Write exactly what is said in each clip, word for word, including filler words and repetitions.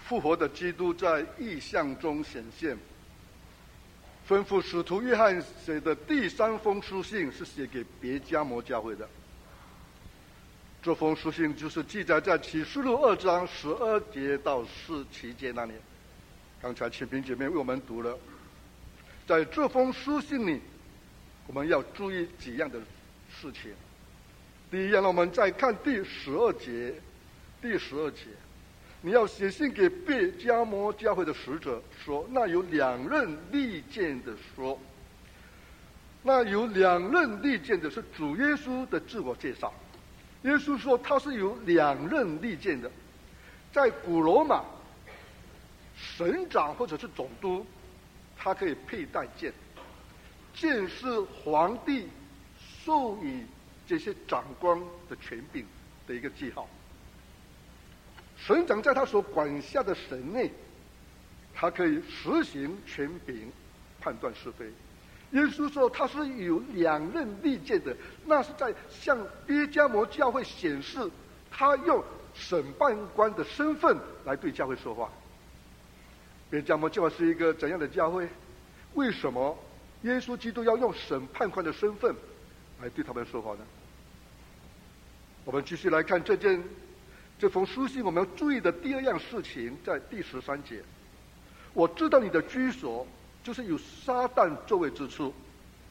复活的基督在异象中显现，吩咐使徒约翰写的第三封书信是写给别迦摩教会的。这封书信就是记载在启示录二章十二节到十七节那里。刚才清平姐妹为我们读了，在这封书信里，我们要注意几样的事情。第一样，我们再看第十二节，第十二节，你要写信给别迦摩教会的使者说，那有两任利剑的说，那有两任利剑的是主耶稣的自我介绍。耶稣说他是有两任利剑的，在古罗马，省长或者是总督，他可以佩戴剑，剑是皇帝授予这些长官的权柄的一个记号。省长在他所管辖的省内，他可以实行权柄，判断是非。耶稣说他是有两任利剑的，那是在向别迦摩教会显示他用审判官的身份来对教会说话。别迦摩教会是一个怎样的教会？为什么耶稣基督要用审判官的身份来对他们说话呢？我们继续来看这件这封书信，我们要注意的第二样事情，在第十三节。我知道你的居所就是有撒旦作位之处。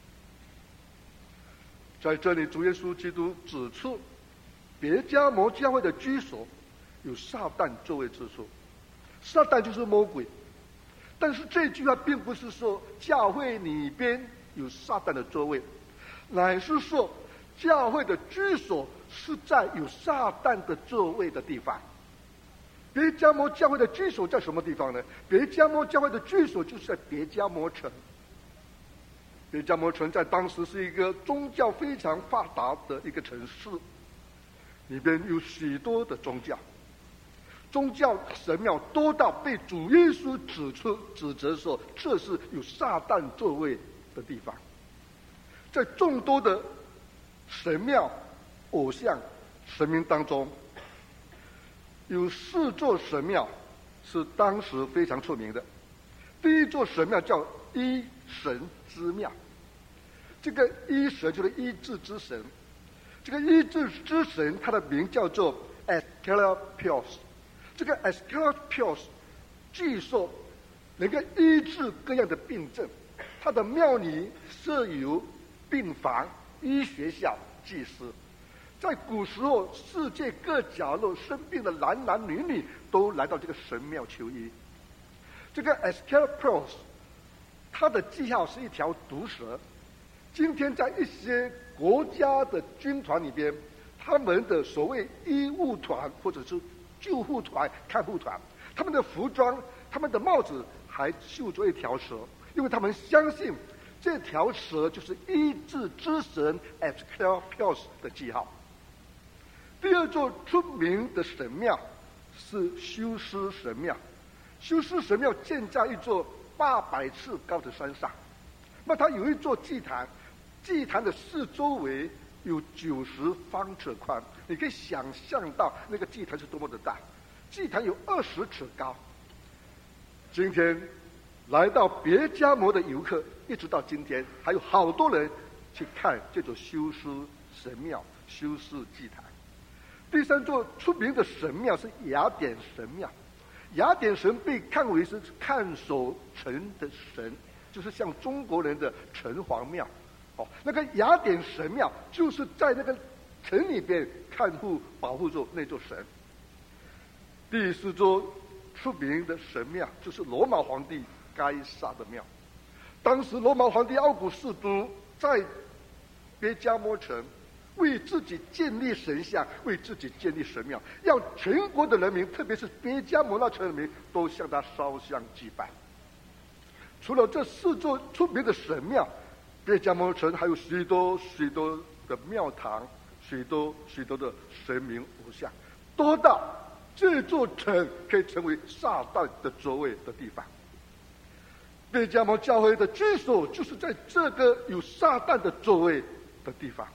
在这里，主耶稣基督指出别迦摩教会的居所有撒旦作位之处。撒旦就是魔鬼，但是这句话并不是说教会里边有撒旦的座位，乃是说教会的居所是在有撒旦的座位的地方。别迦摩教会的居所在什么地方呢？别迦摩教会的居所就是在别迦摩城。别迦摩城在当时是一个宗教非常发达的一个城市，里边有许多的宗教，宗教神庙多到被主耶稣指出指责说这是有撒旦座位的地方。在众多的神庙、偶像、神明当中，有四座神庙是当时非常出名的。第一座神庙叫一神之庙，这个一神就是医治之神，这个医治之神他的名叫做 Asclepios。 这个 Asclepios 据说能够医治各样的病症，他的庙里设有病房、医学校、祭司。在古时候，世界各角落生病的男男女女都来到这个神庙求医。这个 Asclepios 它的记号是一条毒蛇。今天在一些国家的军团里边，他们的所谓医务团或者是救护团、看护团，他们的服装、他们的帽子还绣着一条蛇，因为他们相信这条蛇就是医治之神 Asclepios 的记号。第二座出名的神庙是休斯神庙。休斯神庙建在一座八百尺高的山上，那它有一座祭坛，祭坛的四周围有九十方尺宽，你可以想象到那个祭坛是多么的大。祭坛有二十尺高。今天来到别迦摩的游客，一直到今天还有好多人去看这座休斯神庙、休斯祭坛。第三座出名的神庙是雅典神庙。雅典神被看为是看守城的神，就是像中国人的城隍庙。哦，那个雅典神庙就是在那个城里边看护保护着那座神。第四座出名的神庙就是罗马皇帝该撒的庙。当时罗马皇帝奥古斯都在别迦摩城为自己建立神像，为自己建立神庙，要全国的人民，特别是别迦摩那城人民，都向他烧香祭拜。除了这四座出名的神庙，别迦摩城还有许多许多的庙堂，许多许多的神明偶像，多到这座城可以成为撒旦的座位的地方。别迦摩教会的居所就是在这个有撒旦的座位的地方。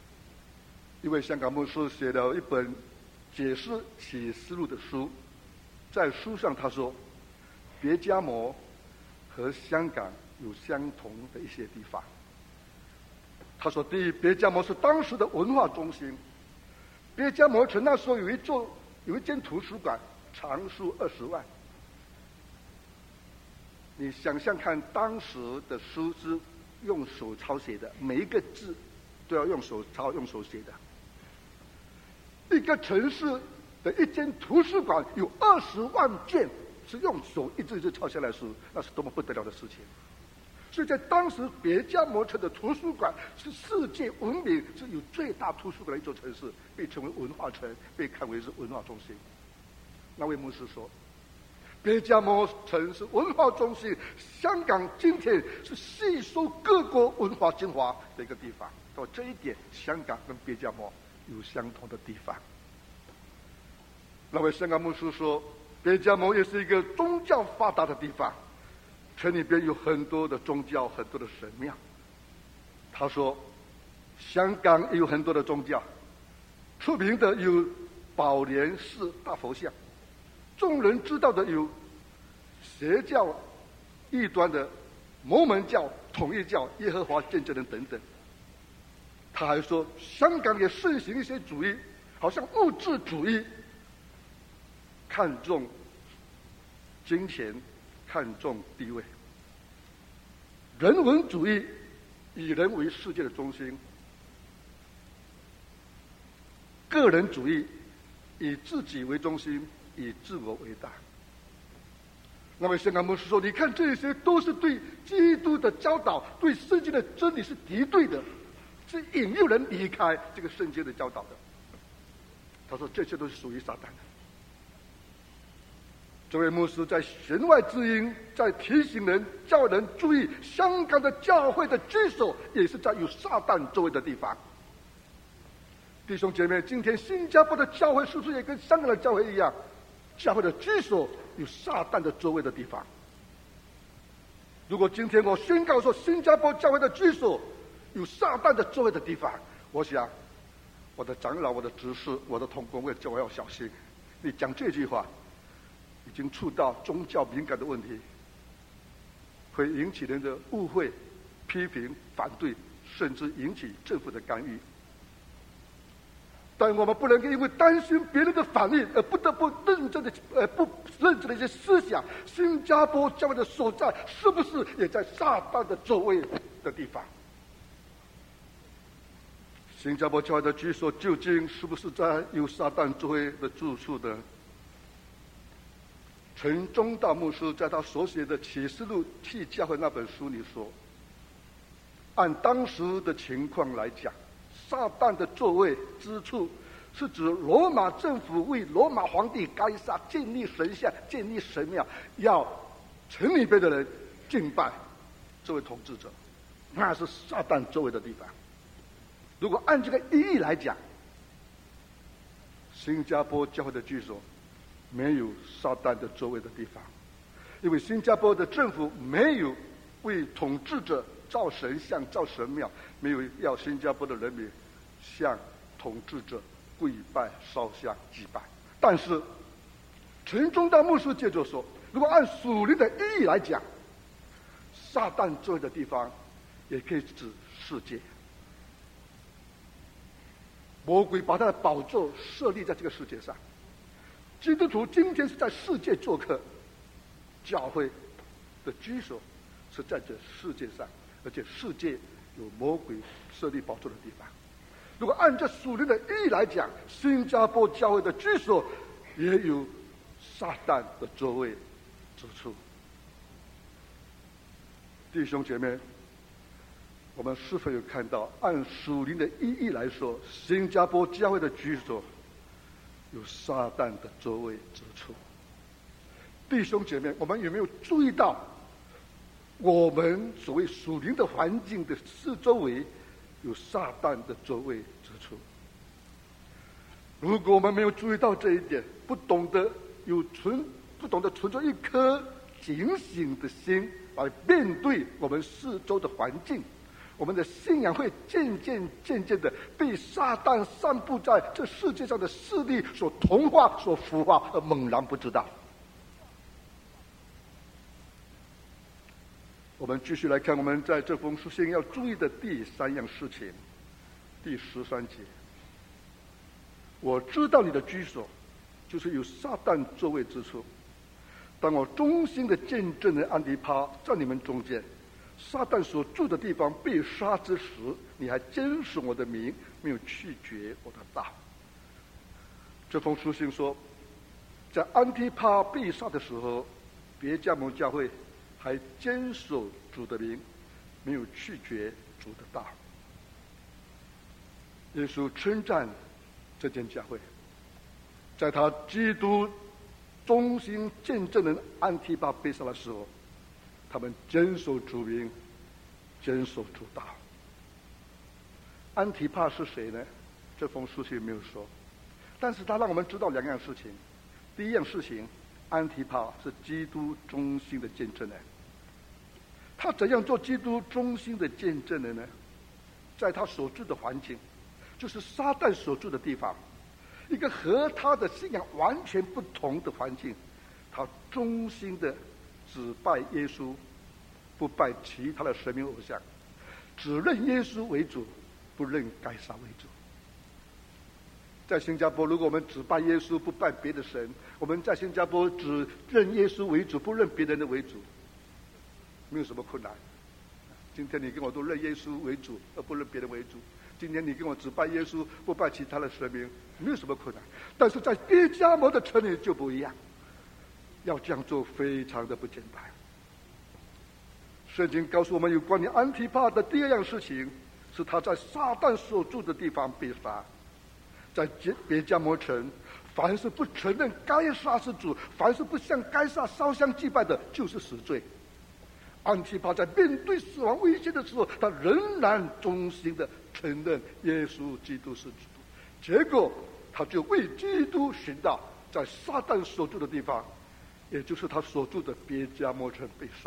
一位香港牧师写了一本解释启示录的书， 在书上他说，别加摩和香港有相同的一些地方。他说，第一，别加摩是当时的文化中心。别加摩城那时候有一座有一间图书馆，藏书二十万。你想想看，当时的书是用手抄写的，每一个字都要用手抄、用手写的。一个城市的一间图书馆有二十万卷是用手一字一字抄下来的书，那是多么不得了的事情！所以在当时，别加摩城的图书馆是世界闻名，是有最大图书馆的一座城市，被称为文化城，被看为是文化中心。那位牧师说，别加摩城是文化中心，香港今天是吸收各国文化精华的一个地方。到这一点，香港跟别加摩有相同的地方。那位香港牧师说，别加摩也是一个宗教发达的地方，城里边有很多的宗教，很多的神庙。他说，香港也有很多的宗教，出名的有宝莲寺大佛像，众人知道的有邪教异端的摩门教、统一教、耶和华见证人等等。他还说，香港也盛行一些主义，好像物质主义，看重金钱，看重地位；人文主义以人为世界的中心；个人主义以自己为中心，以自我为大。那么香港牧师说，你看这些都是对基督的教导、对圣经的真理是敌对的，是引诱人离开这个圣经的教导的。他说，这些都是属于撒旦的。这位牧师在弦外之音，在提醒人、叫人注意，香港的教会的居所也是在有撒旦周围的地方。弟兄姐妹，今天新加坡的教会是不是也跟香港的教会一样，教会的居所有撒旦的周围的地方？如果今天我宣告说新加坡教会的居所有撒旦的周围的地方，我想我的长老、我的执事、我的同工会叫我要小心。你讲这句话已经触到宗教敏感的问题，会引起人的误会、批评、反对，甚至引起政府的干预。但我们不能够因为担心别人的反应而不得不认真的呃不认真的一些思想，新加坡教会的所在是不是也在撒旦的周围的地方？新加坡教会的居所究竟是不是在有撒旦周围的住处的？陈忠道牧师在他所写的《启示录替教会》那本书里说，按当时的情况来讲，撒旦的座位之处是指罗马政府为罗马皇帝该撒建立神像、建立神庙，要城里边的人敬拜这位统治者，那是撒旦周围的地方。如果按这个意义来讲，新加坡教会的居所没有撒旦的周围的地方，因为新加坡的政府没有为统治者造神像、造神庙，没有要新加坡的人民向统治者跪拜、烧香、祭拜。但是陈忠道牧师接着说，如果按属灵的意义来讲，撒旦周围的地方也可以指世界。魔鬼把他的宝座设立在这个世界上，基督徒今天是在世界做客，教会的居所是在这世界上，而且世界有魔鬼设立宝座的地方。如果按照属灵的意义来讲，新加坡教会的居所也有撒旦的座位之处。弟兄姐妹，我们是否有看到，按属灵的意义来说，新加坡教会的居所有撒旦的座位之处？弟兄姐妹，我们有没有注意到，我们所谓属灵的环境的四周围有撒旦的座位之处？如果我们没有注意到这一点，不懂得有存不懂得存着一颗警醒的心来面对我们四周的环境，我们的信仰会渐渐渐渐的被撒旦散布在这世界上的势力所同化、所腐化，而猛然不知道。 我们继续来看我们在这封书信要注意的第三样事情，第十三节。我知道你的居所，就是有撒旦作位之处。当我忠心的见证了安提帕在你们中间，撒旦所住的地方被杀之时，你还坚守我的名，没有拒绝我的道。这封书信说，在安提帕被杀的时候，别加摩教会还坚守主的名，没有拒绝主的道。耶稣称赞这间教会，在他基督忠心见证人安提帕被杀的时候，他们坚守主名，坚守主道。安提帕是谁呢？这封书信没有说，但是他让我们知道两样事情。第一样事情，安提帕是基督忠心的见证人。他怎样做基督忠心的见证人呢？在他所住的环境，就是撒旦所住的地方，一个和他的信仰完全不同的环境，他忠心的只拜耶稣，不拜其他的神明偶像，只认耶稣为主，不认该撒为主。在新加坡，如果我们只拜耶稣，不拜别的神，我们在新加坡只认耶稣为主，不认别人的为主，没有什么困难。今天你跟我都认耶稣为主，而不认别人为主。今天你跟我只拜耶稣，不拜其他的神明，没有什么困难。但是在别加摩的城里就不一样，要这样做非常的不简单。圣经告诉我们有关于安提帕的第二样事情，是他在撒旦所住的地方被杀。在别加摩城，凡是不承认该撒是主，凡是不向该撒烧香祭拜的，就是死罪。安提帕在面对死亡威胁的时候，他仍然忠心的承认耶稣基督是主。结果他就为基督殉道，在撒旦所住的地方，也就是他所住的别加摩城被杀。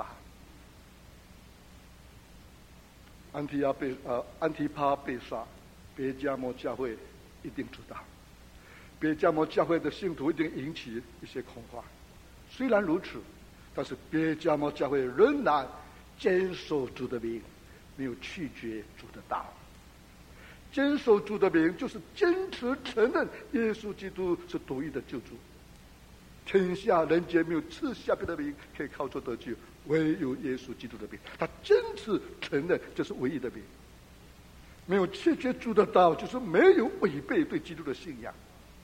安提亚被呃安提帕被杀，别加摩教会一定知道，别加摩教会的信徒一定引起一些恐慌。虽然如此，但是别加摩教会仍然坚守主的名，没有拒绝主的道。坚守主的名，就是坚持承认耶稣基督是独一的救主。天下人间没有赐下别的名可以靠着得救，唯有耶稣基督的名。他坚持承认这是唯一的名，没有拒绝主的道，就是没有违背对基督的信仰。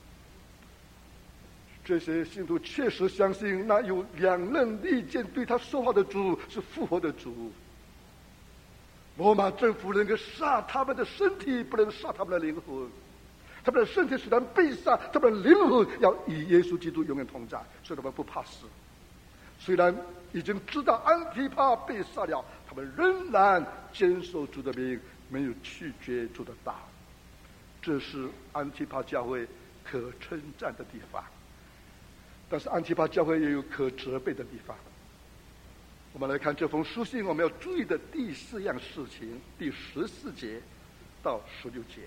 这些信徒确实相信那有两刃利剑对他说话的主是复活的主。罗马政府能够杀他们的身体，不能杀他们的灵魂。他们的身体虽然被杀，他们的灵魂要与耶稣基督永远同在，所以他们不怕死。虽然已经知道安提帕被杀了，他们仍然坚守主的名，没有拒绝主的道。这是安提帕教会可称赞的地方。但是安提帕教会也有可责备的地方。我们来看这封书信，我们要注意的第四样事情，第十四节到十六节。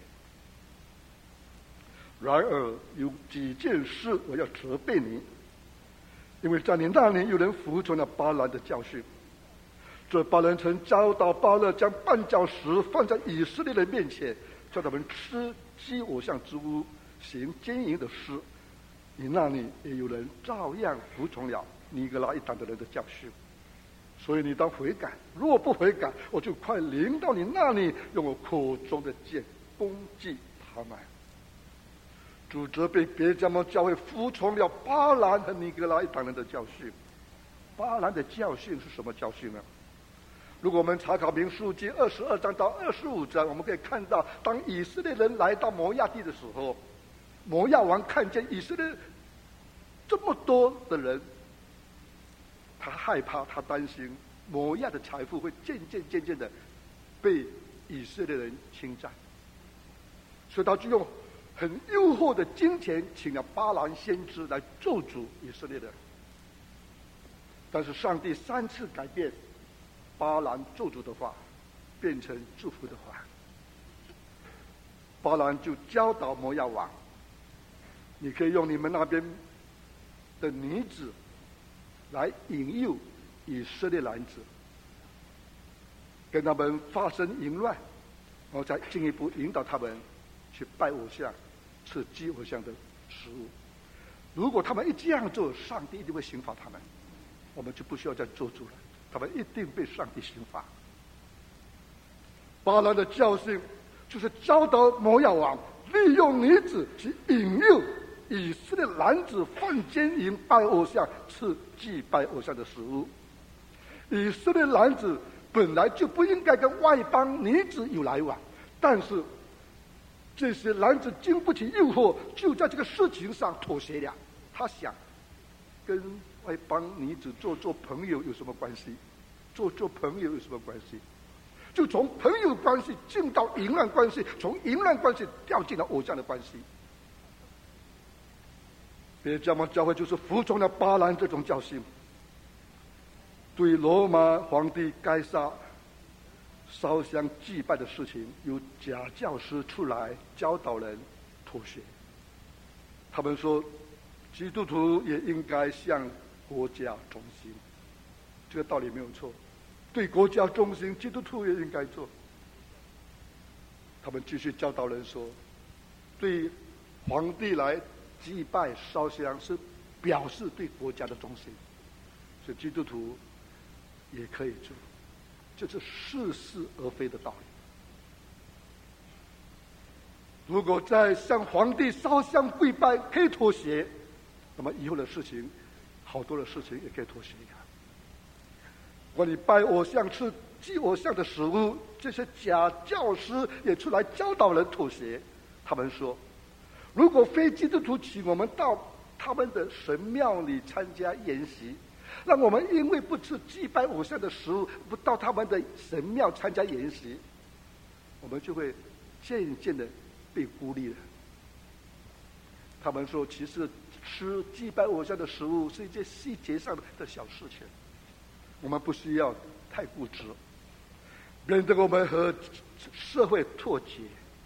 然而有几件事我要责备你，因为在你那里有人服从了巴兰的教训。这巴兰曾教导巴勒将绊脚石放在以色列人面前，叫他们吃祭偶像之物，行奸淫的事。你那里也有人照样服从了尼格拉一党的人的教训。所以你当悔改，若不悔改，我就快临到你那里，用我口中的剑攻击他们。主责备别加摩教会服从了巴兰和尼格拉一党人的教训。巴兰的教训是什么教训呢？如果我们查考民数记二十二章到二十五章，我们可以看到，当以色列人来到摩亚地的时候，摩亚王看见以色列这么多的人，他害怕，他担心摩亚的财富会渐渐渐渐的被以色列人侵占，所以他就用很诱惑的金钱请了巴兰先知来咒诅以色列人。但是上帝三次改变巴兰咒诅的话，变成祝福的话。巴兰就教导摩亚王，你可以用你们那边的女子来引诱以色列男子， 跟他们发生淫乱，然后再进一步引导他们去拜偶像，吃祭偶像的食物。如果他们一这样做，上帝一定会刑罚他们，我们就不需要再做主了，他们一定被上帝刑罚。巴兰的教训就是教导摩押王利用女子去引诱以色列男子犯奸淫拜偶像，吃祭拜偶像的食物。以色列男子本来就不应该跟外邦女子有来往，但是这些男子经不起诱惑，就在这个事情上妥协了。他想跟外邦女子做做朋友有什么关系？做做朋友有什么关系？就从朋友关系进到淫乱关系，从淫乱关系掉进了偶像的关系。别加盟教会就是服从了巴兰这种教训，对罗马皇帝该撒烧香祭拜的事情，由假教师出来教导人妥协。他们说，基督徒也应该向国家忠心，这个道理没有错。对国家忠心，基督徒也应该做。他们继续教导人说，对皇帝来祭拜烧香是表示对国家的忠心，所以基督徒也可以做，这是似是而非的道理。如果在向皇帝烧香跪拜可以妥协，那么以后的事情，好多的事情也可以妥协呀。关于拜偶像吃祭偶像的食物，这些假教师也出来教导人妥协。他们说，如果非基督徒请我们到他们的神庙里参加筵席，让我们因为不吃祭拜偶像的食物，不到他们的神庙参加筵席，我们就会渐渐的被孤立了。他们说，其实吃祭拜偶像的食物是一件细节上的小事情，我们不需要太固执，免得我们和社会脱节。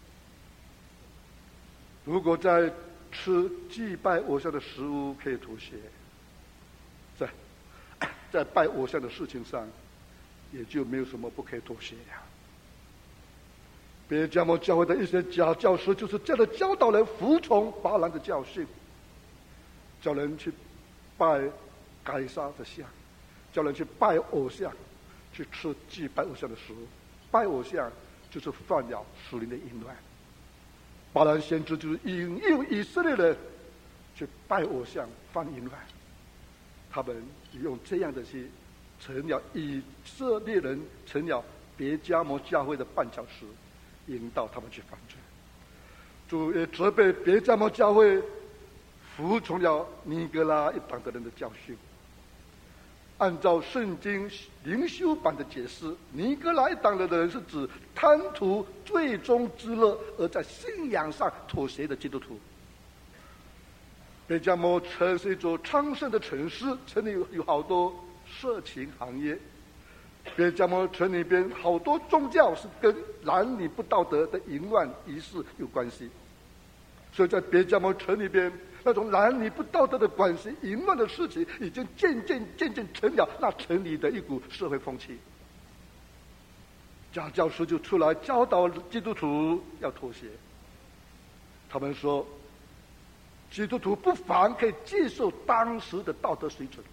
如果在吃祭拜偶像的食物可以妥协，在在拜偶像的事情上，也就没有什么不可以妥协呀。别加盟教会的一些假教师就是这样的教导人服从巴兰的教训，叫人去拜该撒的像，叫人去拜偶像，去吃祭拜偶像的食物。拜偶像就是犯了属灵的淫乱。巴兰先知就是引诱以色列人去拜偶像犯淫乱，他们用这样的去成了以色列人成了别加盟教会的绊脚石，引导他们去犯罪。主也责备别加盟教会服从了尼格拉一党的人的教训。按照圣经灵修版的解释，尼格拉一党的人是指贪图最终之乐而在信仰上妥协的基督徒。别加盟城是一座昌盛的城市，城里有好多色情行业。别加盟城里边好多宗教是跟男女不道德的淫乱仪式有关系，所以在别加盟城里边，那种男女不道德的关系、淫乱的事情，已经渐渐渐渐成了那城里的一股社会风气。假教师就出来教导基督徒要妥协。他们说，基督徒不妨可以接受当时的道德水准，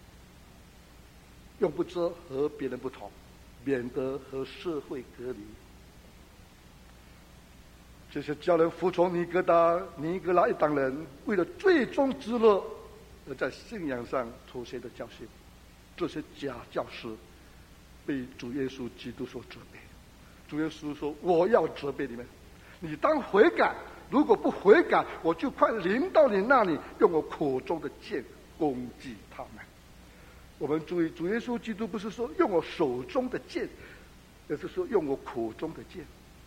用不着和别人不同，免得和社会隔离。这些叫人服从尼格达尼格拉一党人为了最终之乐而在信仰上妥协的教训，这些假教师被主耶稣基督所责备。主耶稣说，我要责备你们，你当悔改，如果不悔改，我就快临到你那里，用我口中的剑攻击他们。我们注意，主耶稣基督不是说用我手中的剑，而是说用我口中的剑。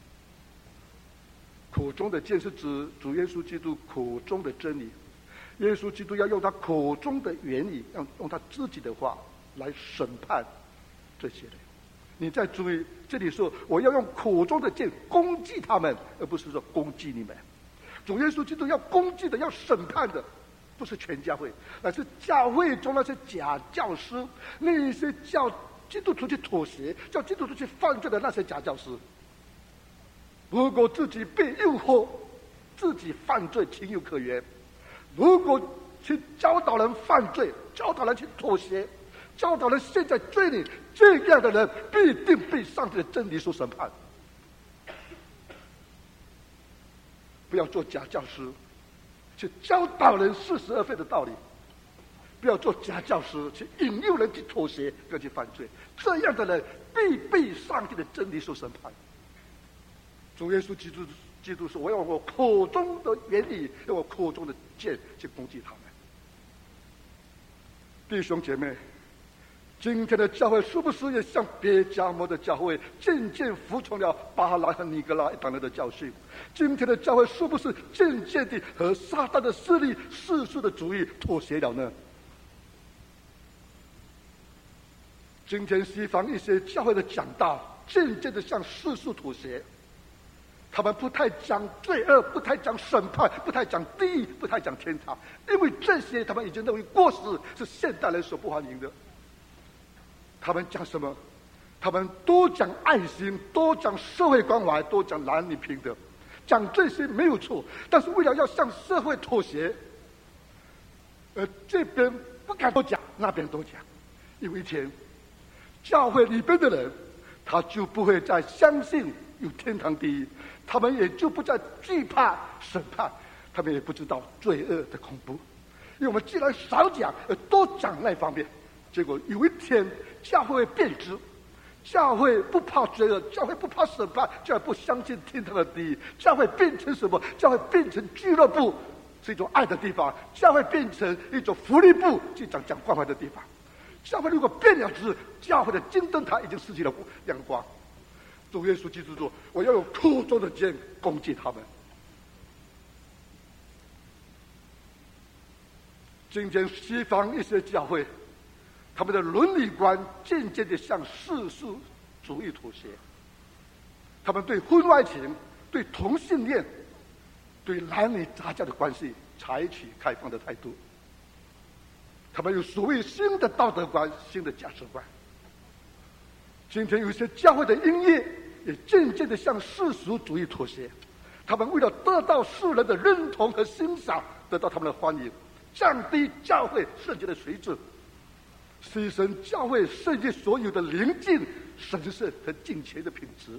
口中的剑是指主耶稣基督口中的真理。耶稣基督要用他口中的原理，用用他自己的话来审判这些人。你再注意，这里说我要用口中的剑攻击他们，而不是说攻击你们。主耶稣基督要攻击的、要审判的，不是全教会，而是教会中那些假教师，那些叫基督徒去妥协，叫基督徒去犯罪的那些假教师。如果自己被诱惑，自己犯罪情有可原；如果去教导人犯罪，教导人去妥协，教导人陷在罪里，这样的人必定被上帝的真理所审判。不要做假教师，去教导人似是而非的道理；不要做假教师，去引诱人去妥协，跟去犯罪。这样的人必被上帝的真理所审判。主耶稣基督基督说：“我要用我口中的言语，用我口中的剑去攻击他们。”弟兄姐妹，今天的教会是不是也像别迦摩的教会，渐渐服从了巴兰和尼格拉一党人的教训？今天的教会是不是渐渐地和撒旦的势力、世俗的主义妥协了呢？今天西方一些教会的讲道，渐渐地向世俗妥协。他们不太讲罪恶，不太讲审判，不太讲地狱，不太讲天堂，因为这些他们已经认为过时，是现代人所不欢迎的。他们讲什么？他们多讲爱心，多讲社会关怀，多讲男女平等，讲这些没有错。但是为了要向社会妥协，呃，这边不敢多讲，那边多讲。有一天，教会里边的人，他就不会再相信有天堂地狱，他们也就不再惧怕审判，他们也不知道罪恶的恐怖。因为我们既然少讲，呃，多讲那方面，结果有一天教会会变质，教会不怕罪恶，教会不怕审判，教会不相信天堂的地狱，教会变成什么？教会变成俱乐部，是一种爱的地方；教会变成一种福利部，是讲讲关怀的地方。教会如果变了质，教会的金灯台已经失去了亮光。主耶稣基督说：“我要用口中的剑攻击他们。”今天西方一些教会，他们的伦理观渐渐地向世俗主义妥协。他们对婚外情、对同性恋、对男女杂交的关系采取开放的态度。他们有所谓新的道德观、新的价值观。今天有些教会的音乐也渐渐地向世俗主义妥协，他们为了得到世人的认同和欣赏，得到他们的欢迎，降低教会圣洁的水准，牺牲教会圣洁所有的灵境、神圣和敬虔的品质。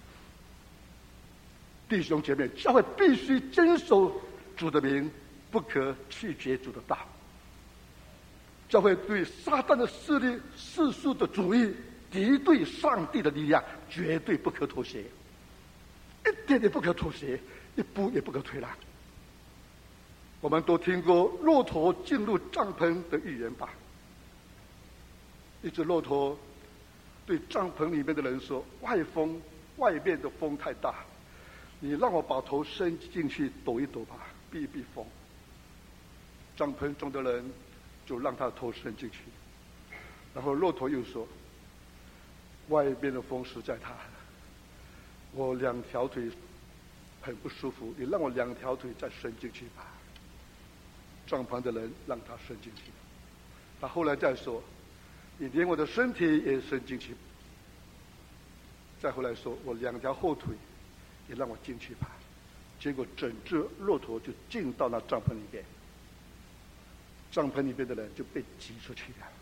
弟兄姐妹，教会必须坚守主的名，不可拒绝主的道。教会对撒旦的势力、世俗的主义、敌对上帝的力量，绝对不可妥协，一点也不可妥协，一步也不可退让。我们都听过骆驼进入帐篷的寓言吧？一只骆驼对帐篷里面的人说：“外风，外面的风太大，你让我把头伸进去抖一抖吧，避一避风。”帐篷中的人就让他头伸进去，然后骆驼又说：“外边的风实在大，我两条腿很不舒服，你让我两条腿再伸进去吧。”帐篷的人让他伸进去，他后来再说：“你连我的身体也伸进去。”再后来说：“我两条后腿也让我进去吧。”结果整只骆驼就进到那帐篷里面，帐篷里面的人就被挤出去了。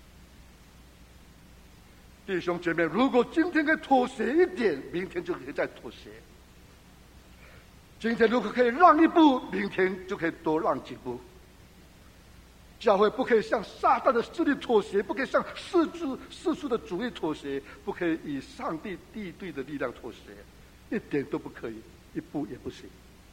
弟兄姐妹，如果今天可以妥协一点，明天就可以再妥协；今天如果可以让一步，明天就可以多让几步。教会不可以向撒旦的势力妥协，不可以向世俗世俗的主义妥协，不可以以上帝敌对的力量妥协，一点都不可以，一步也不行。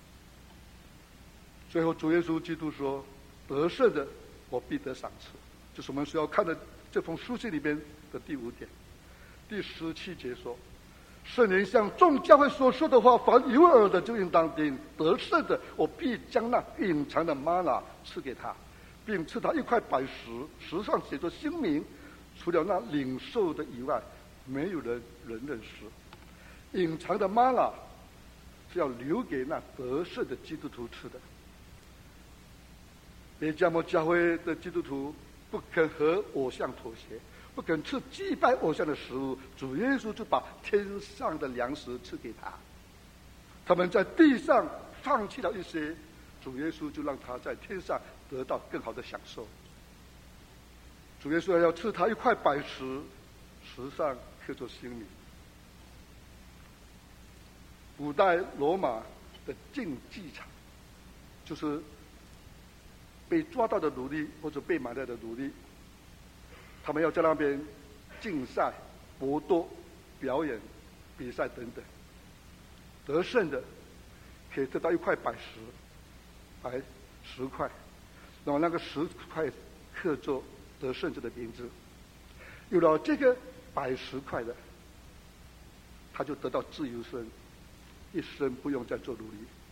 最后，主耶稣基督说：“得胜的，我必得赏赐。”这是我们需要看的这封书信里边的第五点。第十七节说：“圣灵向众教会所说的话，凡有耳的就应当听。得胜的，我必将那隐藏的玛纳赐给他，并赐他一块白石，石上写着新名，除了那领受的以外，没有人人认识。隐藏的玛纳是要留给那得胜的基督徒吃的。别迦摩教会的基督徒不肯和偶像妥协， 不肯吃祭拜偶像的食物，主耶稣就把天上的粮食赐给他。他们在地上放弃了一些，主耶稣就让他在天上得到更好的享受。主耶稣要赐他一块白石，石上刻着姓名。古代罗马的竞技场，就是被抓到的奴隶或者被买来的奴隶，他们要在那边竞赛、搏斗、表演、比赛等等。得胜的可以得到一块白石，白石块，然后那个石块刻着得胜者的名字。有了这个白石块的，他就得到自由身，一生不用再做奴隶。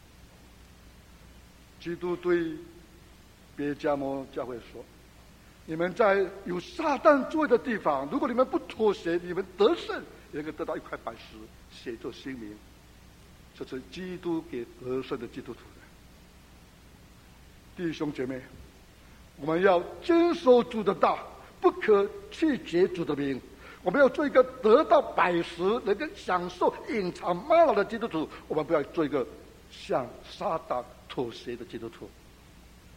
基督对别迦摩教会说：“你们在有撒旦作为的地方，如果你们不妥协，你们得胜，也能够得到一块白石，写作新名。”这是基督给得胜的基督徒的。弟兄姐妹，我们要坚守主的道，不可弃绝主的名。我们要做一个得到百十能够享受隐藏玛瑙的基督徒，我们不要做一个向撒旦妥协的基督徒。